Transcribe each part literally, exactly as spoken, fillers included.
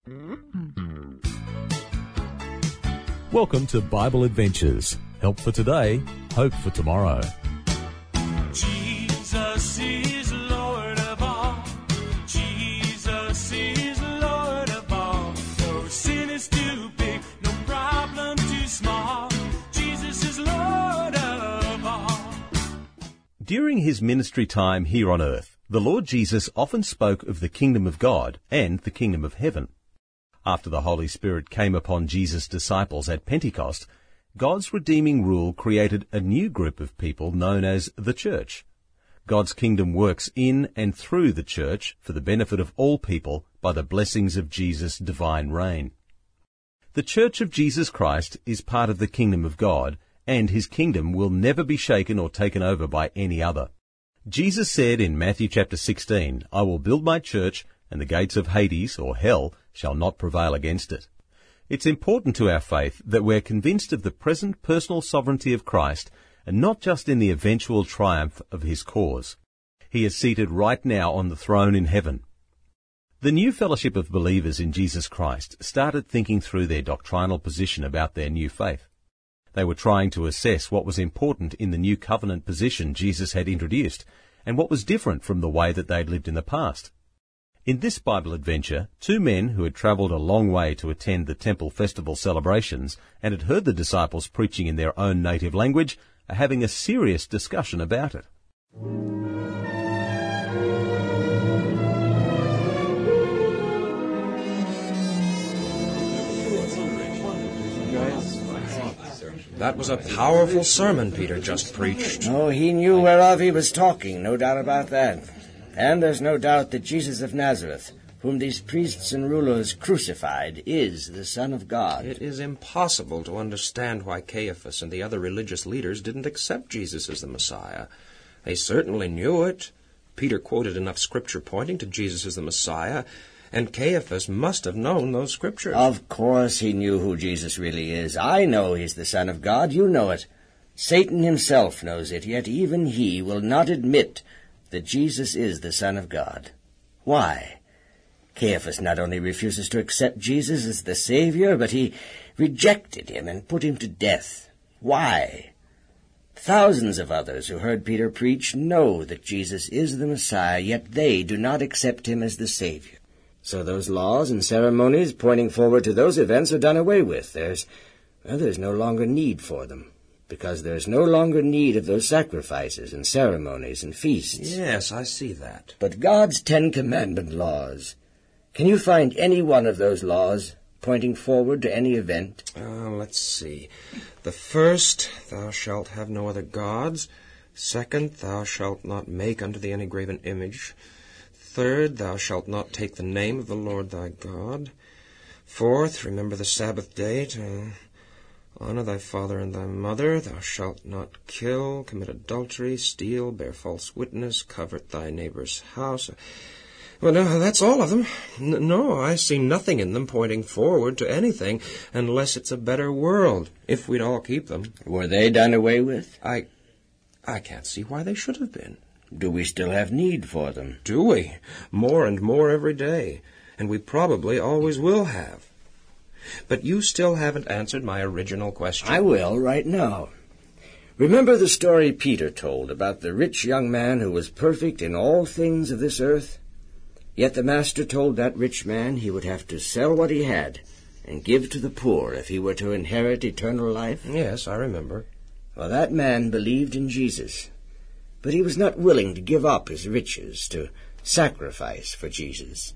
Welcome to Bible Adventures. Help for today, hope for tomorrow. Jesus is Lord of all. Jesus is Lord of all. No sin is too big, no problem too small. Jesus is Lord of all. During his ministry time here on earth, the Lord Jesus often spoke of the kingdom of God and the kingdom of heaven. After the Holy Spirit came upon Jesus' disciples at Pentecost, God's redeeming rule created a new group of people known as the Church. God's kingdom works in and through the Church for the benefit of all people by the blessings of Jesus' divine reign. The Church of Jesus Christ is part of the kingdom of God, and his kingdom will never be shaken or taken over by any other. Jesus said in Matthew chapter sixteen, "I will build my church, and the gates of Hades, or hell, shall not prevail against it." It's important to our faith that we're convinced of the present personal sovereignty of Christ, and not just in the eventual triumph of his cause. He is seated right now on the throne in heaven. The new fellowship of believers in Jesus Christ started thinking through their doctrinal position about their new faith. They were trying to assess what was important in the new covenant position Jesus had introduced, and what was different from the way that they'd lived in the past. In this Bible adventure, two men who had travelled a long way to attend the temple festival celebrations and had heard the disciples preaching in their own native language are having a serious discussion about it. That was a powerful sermon Peter just preached. Oh, he knew whereof he was talking, no doubt about that. And there's no doubt that Jesus of Nazareth, whom these priests and rulers crucified, is the Son of God. It is impossible to understand why Caiaphas and the other religious leaders didn't accept Jesus as the Messiah. They certainly knew it. Peter quoted enough scripture pointing to Jesus as the Messiah, and Caiaphas must have known those scriptures. Of course he knew who Jesus really is. I know he's the Son of God. You know it. Satan himself knows it, yet even he will not admit that Jesus is the Son of God. Why? Caiaphas not only refuses to accept Jesus as the Savior, but he rejected him and put him to death. Why? Thousands of others who heard Peter preach know that Jesus is the Messiah, yet they do not accept him as the Savior. So those laws and ceremonies pointing forward to those events are done away with. There's, well, there's no longer need for them, because there's no longer need of those sacrifices and ceremonies and feasts. Yes, I see that. But God's Ten Commandment laws, can you find any one of those laws pointing forward to any event? Uh, let's see. The first, thou shalt have no other gods. Second, thou shalt not make unto thee any graven image. Third, thou shalt not take the name of the Lord thy God. Fourth, remember the Sabbath day to honor thy father and thy mother. Thou shalt not kill, commit adultery, steal, bear false witness, covet thy neighbor's house. Well, no, that's all of them. N- no, I see nothing in them pointing forward to anything, unless it's a better world, if we'd all keep them. Were they done away with? I, I can't see why they should have been. Do we still have need for them? Do we? More and more every day. And we probably always will have. But you still haven't answered my original question. I will right now. Remember the story Peter told about the rich young man who was perfect in all things of this earth? Yet the master told that rich man he would have to sell what he had and give to the poor if he were to inherit eternal life? Yes, I remember. Well, that man believed in Jesus, but he was not willing to give up his riches to sacrifice for Jesus.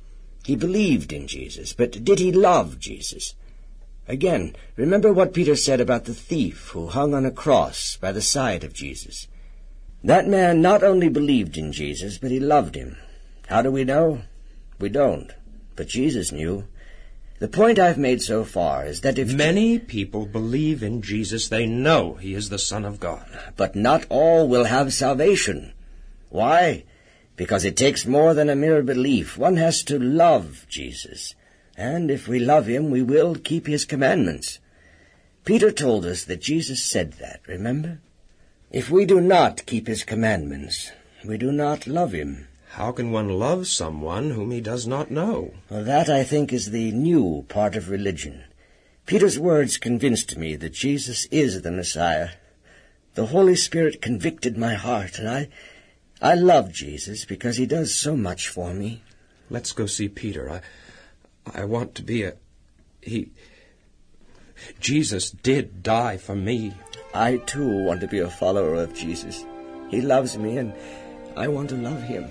He believed in Jesus, but did he love Jesus? Again, remember what Peter said about the thief who hung on a cross by the side of Jesus. That man not only believed in Jesus, but he loved him. How do we know? We don't, but Jesus knew. The point I've made so far is that if... Many people believe in Jesus. They know he is the Son of God. But not all will have salvation. Why? Because it takes more than a mere belief. One has to love Jesus. And if we love him, we will keep his commandments. Peter told us that Jesus said that, remember? If we do not keep his commandments, we do not love him. How can one love someone whom he does not know? Well, that, I think, is the new part of religion. Peter's words convinced me that Jesus is the Messiah. The Holy Spirit convicted my heart, and I, I love Jesus because he does so much for me. Let's go see Peter. I, I want to be a... He... Jesus did die for me. I, too, want to be a follower of Jesus. He loves me, and I want to love him.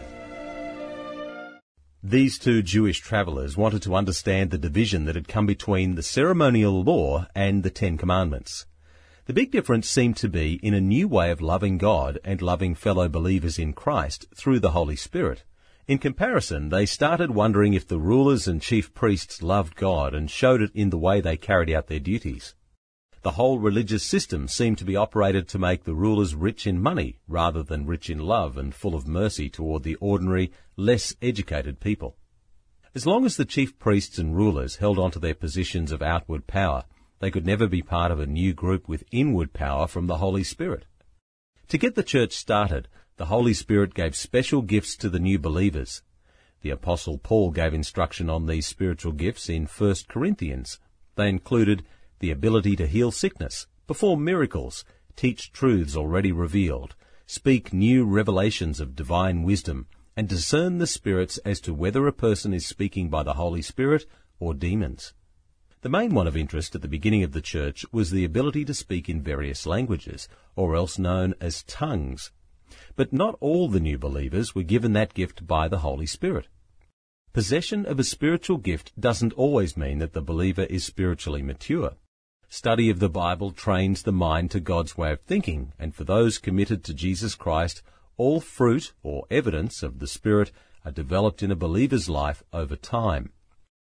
These two Jewish travellers wanted to understand the division that had come between the ceremonial law and the Ten Commandments. The big difference seemed to be in a new way of loving God and loving fellow believers in Christ through the Holy Spirit. In comparison, they started wondering if the rulers and chief priests loved God and showed it in the way they carried out their duties. The whole religious system seemed to be operated to make the rulers rich in money rather than rich in love and full of mercy toward the ordinary, less educated people. As long as the chief priests and rulers held on to their positions of outward power, they could never be part of a new group with inward power from the Holy Spirit. To get the church started, the Holy Spirit gave special gifts to the new believers. The Apostle Paul gave instruction on these spiritual gifts in First Corinthians. They included the ability to heal sickness, perform miracles, teach truths already revealed, speak new revelations of divine wisdom, and discern the spirits as to whether a person is speaking by the Holy Spirit or demons. The main one of interest at the beginning of the church was the ability to speak in various languages, or else known as tongues. But not all the new believers were given that gift by the Holy Spirit. Possession of a spiritual gift doesn't always mean that the believer is spiritually mature. Study of the Bible trains the mind to God's way of thinking, and for those committed to Jesus Christ, all fruit or evidence of the Spirit are developed in a believer's life over time.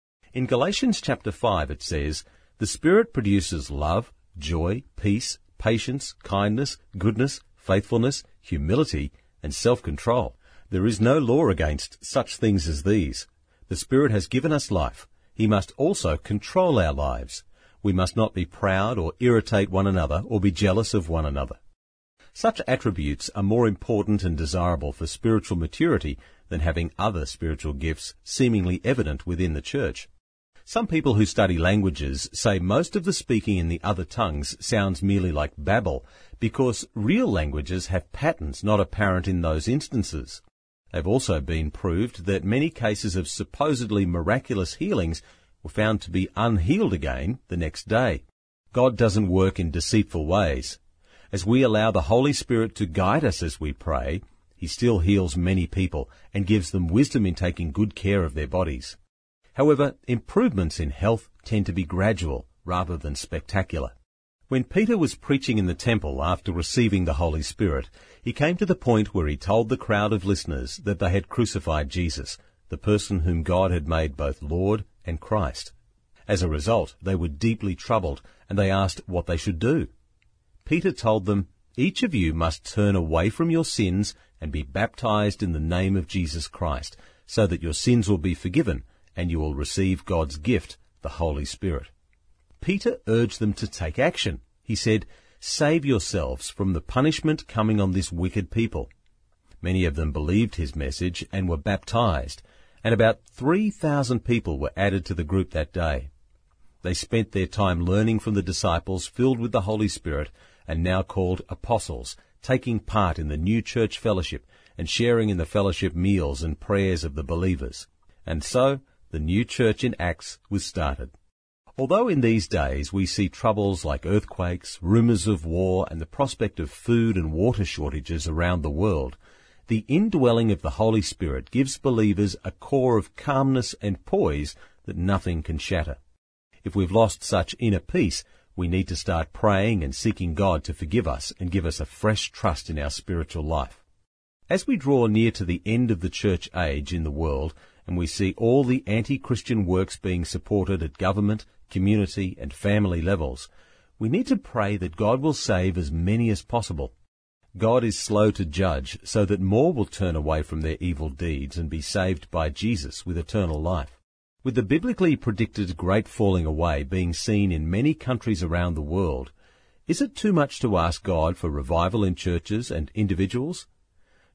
In Galatians chapter five it says, "The Spirit produces love, joy, peace, patience, kindness, goodness, faithfulness, humility, and self-control. There is no law against such things as these. The Spirit has given us life. He must also control our lives. We must not be proud or irritate one another or be jealous of one another." Such attributes are more important and desirable for spiritual maturity than having other spiritual gifts seemingly evident within the church. Some people who study languages say most of the speaking in the other tongues sounds merely like babble because real languages have patterns not apparent in those instances. They've also been proved that many cases of supposedly miraculous healings were found to be unhealed again the next day. God doesn't work in deceitful ways. As we allow the Holy Spirit to guide us as we pray, He still heals many people and gives them wisdom in taking good care of their bodies. However, improvements in health tend to be gradual rather than spectacular. When Peter was preaching in the temple after receiving the Holy Spirit, he came to the point where he told the crowd of listeners that they had crucified Jesus, the person whom God had made both Lord and Christ. As a result, they were deeply troubled, and they asked what they should do. Peter told them, "Each of you must turn away from your sins and be baptized in the name of Jesus Christ, so that your sins will be forgiven, and you will receive God's gift, the Holy Spirit." Peter urged them to take action. He said, "Save yourselves from the punishment coming on this wicked people." Many of them believed his message and were baptized, and about three thousand people were added to the group that day. They spent their time learning from the disciples filled with the Holy Spirit and now called apostles, taking part in the new church fellowship and sharing in the fellowship meals and prayers of the believers. And so, the new church in Acts was started. Although in these days we see troubles like earthquakes, rumours of war, and the prospect of food and water shortages around the world, the indwelling of the Holy Spirit gives believers a core of calmness and poise that nothing can shatter. If we've lost such inner peace, we need to start praying and seeking God to forgive us and give us a fresh trust in our spiritual life. As we draw near to the end of the church age in the world, and we see all the anti-Christian works being supported at government, community, and family levels, we need to pray that God will save as many as possible. God is slow to judge, so that more will turn away from their evil deeds and be saved by Jesus with eternal life. With the biblically predicted great falling away being seen in many countries around the world, is it too much to ask God for revival in churches and individuals?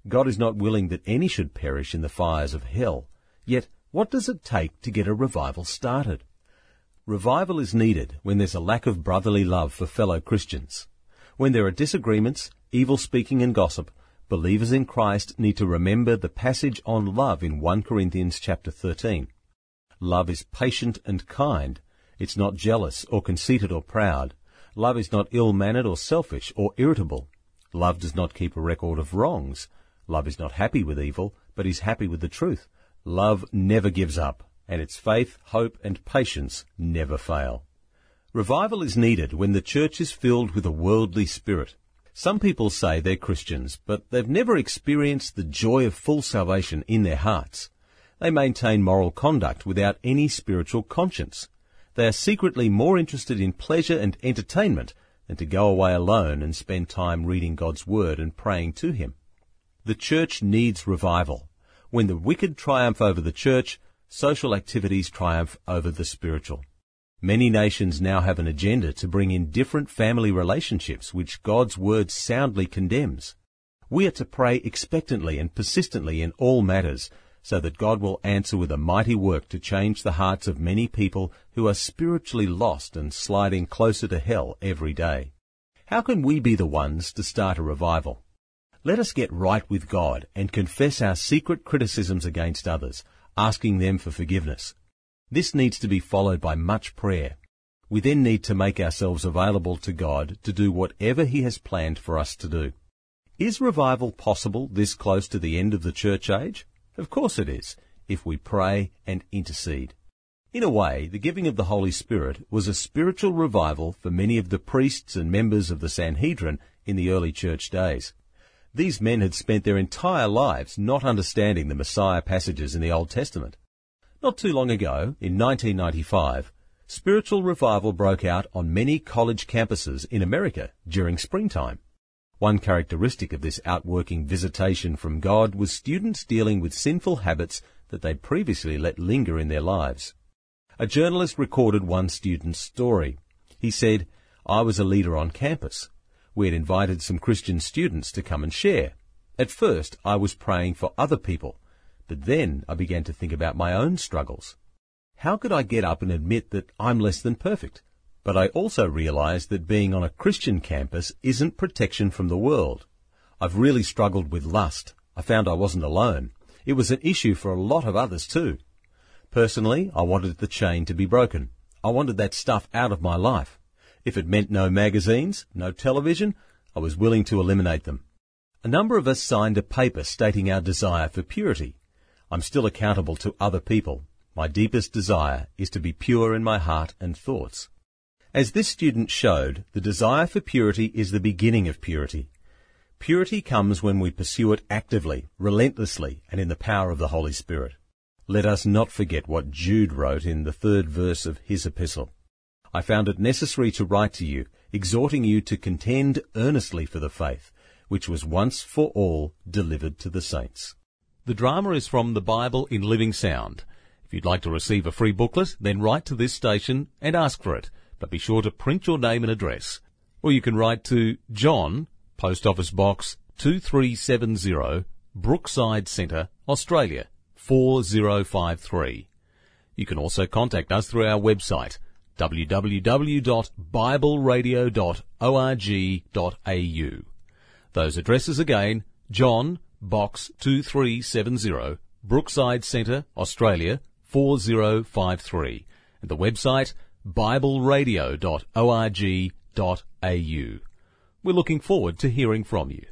God is not willing that any should perish in the fires of hell. Yet, what does it take to get a revival started? Revival is needed when there's a lack of brotherly love for fellow Christians. When there are disagreements, evil speaking and gossip, believers in Christ need to remember the passage on love in First Corinthians chapter thirteen. Love is patient and kind. It's not jealous or conceited or proud. Love is not ill-mannered or selfish or irritable. Love does not keep a record of wrongs. Love is not happy with evil, but is happy with the truth. Love never gives up, and its faith, hope, and patience never fail. Revival is needed when the church is filled with a worldly spirit. Some people say they're Christians, but they've never experienced the joy of full salvation in their hearts. They maintain moral conduct without any spiritual conscience. They are secretly more interested in pleasure and entertainment than to go away alone and spend time reading God's Word and praying to Him. The church needs revival. When the wicked triumph over the church, social activities triumph over the spiritual. Many nations now have an agenda to bring in different family relationships which God's Word soundly condemns. We are to pray expectantly and persistently in all matters, so that God will answer with a mighty work to change the hearts of many people who are spiritually lost and sliding closer to hell every day. How can we be the ones to start a revival? Let us get right with God and confess our secret criticisms against others, asking them for forgiveness. This needs to be followed by much prayer. We then need to make ourselves available to God to do whatever He has planned for us to do. Is revival possible this close to the end of the church age? Of course it is, if we pray and intercede. In a way, the giving of the Holy Spirit was a spiritual revival for many of the priests and members of the Sanhedrin in the early church days. These men had spent their entire lives not understanding the Messiah passages in the Old Testament. Not too long ago, in nineteen ninety-five, spiritual revival broke out on many college campuses in America during springtime. One characteristic of this outworking visitation from God was students dealing with sinful habits that they'd previously let linger in their lives. A journalist recorded one student's story. He said, "I was a leader on campus. We had invited some Christian students to come and share. At first, I was praying for other people, but then I began to think about my own struggles. How could I get up and admit that I'm less than perfect? But I also realized that being on a Christian campus isn't protection from the world. I've really struggled with lust. I found I wasn't alone. It was an issue for a lot of others too. Personally, I wanted the chain to be broken. I wanted that stuff out of my life. If it meant no magazines, no television, I was willing to eliminate them." A number of us signed a paper stating our desire for purity. I'm still accountable to other people. My deepest desire is to be pure in my heart and thoughts. As this student showed, the desire for purity is the beginning of purity. Purity comes when we pursue it actively, relentlessly, and in the power of the Holy Spirit. Let us not forget what Jude wrote in the third verse of his epistle. "I found it necessary to write to you, exhorting you to contend earnestly for the faith, which was once for all delivered to the saints." The drama is from the Bible in Living Sound. If you'd like to receive a free booklet, then write to this station and ask for it. But be sure to print your name and address. Or you can write to John, Post Office Box two three seven zero, Brookside Centre, Australia, four zero five three. You can also contact us through our website, w w w dot bible radio dot org dot a u. Those addresses again, John, Box two three seven zero, Brookside Centre, Australia, four zero five three. And the website, bible radio dot org dot a u. We're looking forward to hearing from you.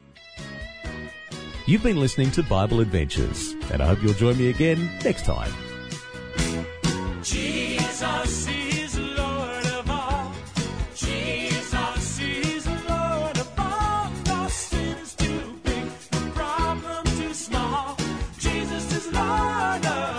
You've been listening to Bible Adventures, and I hope you'll join me again next time. Jesus is Lord of all. Jesus is Lord of all. No sin is too big, no problem too small. Jesus is Lord of all.